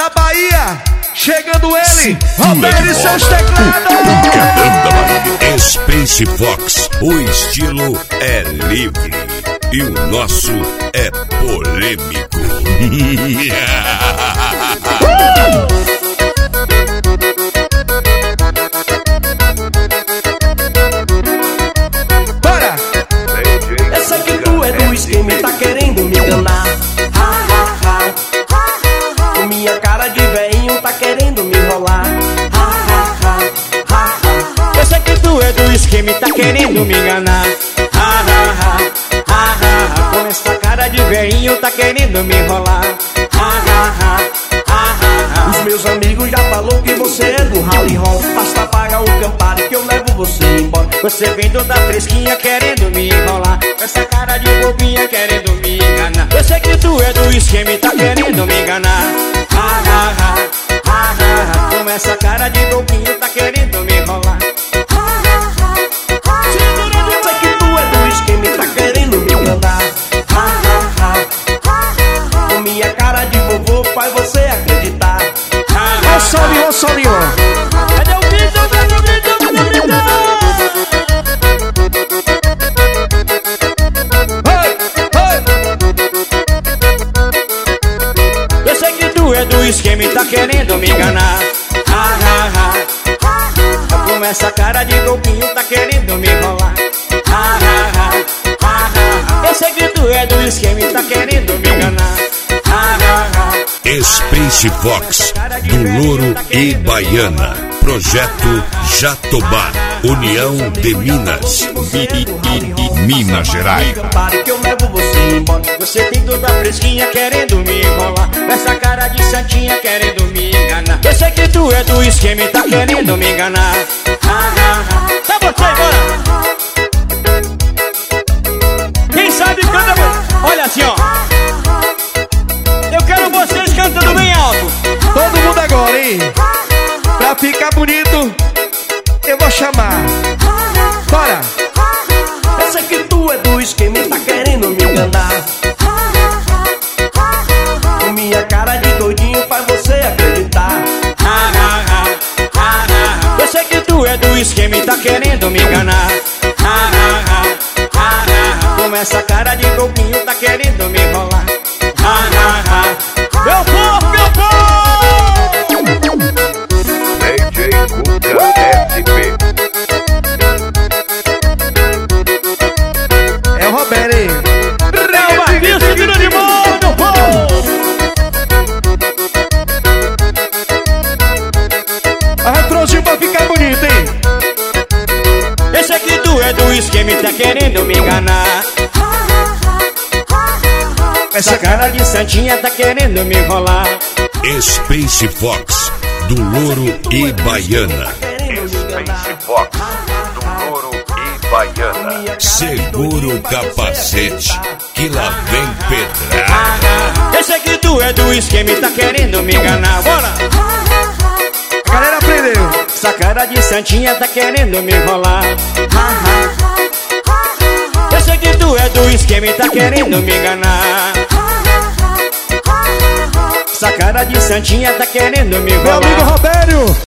da Bahia, chegando ele, Roberto e seus teclados. Space Fox, o estilo é livre e o nosso é polêmico. Bora! Eu sei que tu é do esquema e tá querendo me enganar. Com minha cara de veinho tá querendo me enrolar. Eu sei que tu é do esquema e tá querendo me enganar. Com essa cara de velhinho tá querendo me enrolar. Os meus amigos já falou que você é do rally roll. Basta pagar um Campari que eu levo você embora. Você vem toda fresquinha querendo me enrolar. Com essa cara de bobinha querendo me enganar. Eu sei que tu é do esquema e tá querendo me enganar. Com essa cara de bobinha tá querendo me enrolar. Eu sei que tu é do esquema e tá querendo me enganar. Com minha cara de vovô faz você acreditar. Ô Solinho, ô Solinho. Cadê o grito, cadê o grito, cadê o grito? Eu sei que tu é do esquema e tá querendo me enganar. Com essa cara de bobinho tá querendo me enrolar. Eu sei que tu é do esquema e tá querendo me enganar. Space Fox, do Louro e Baiana. Projeto Jatobá, União de Minas. Minas Gerais. Campari que eu levo você embora. Você tem toda fresquinha querendo me enrolar. Essa cara de santinha querendo me enganar. Eu sei que tu é do esquema e tá querendo me enganar. Tá bom, sai, bora. Quem sabe canta, olha assim, ó. Eu quero vocês cantando bem alto. Todo mundo agora, hein? Pra ficar bonito, eu vou chamar. Bora! Eu sei que tu é do esquema e tá querendo me enganar. Com minha cara de doidinho faz você acreditar. Eu sei que tu é do esquema e tá querendo me enganar. Com essa cara de bobinho tá querendo me enrolar. Meu povo, meu povo! DJ Guga SP. É o Roberto, hein? É o Marquinhos seguindo de mão, meu povo! A retrozinho pra ficar bonito, hein? Eu sei que tu é do esquema e tá querendo me enganar. Essa cara de santinha tá querendo me enrolar. Space Fox, do Louro e Baiana. Space Fox, do Louro e Baiana. Segura o capacete, que lá vem pedrada. Eu sei que tu é do esquema e tá querendo me enganar. Bora! A galera aprendeu. Essa cara de santinha tá querendo me enrolar. Eu sei que tu é do esquema e tá querendo me enganar. Essa cara de santinha tá querendo me Meu enrolar. amigo Roberto.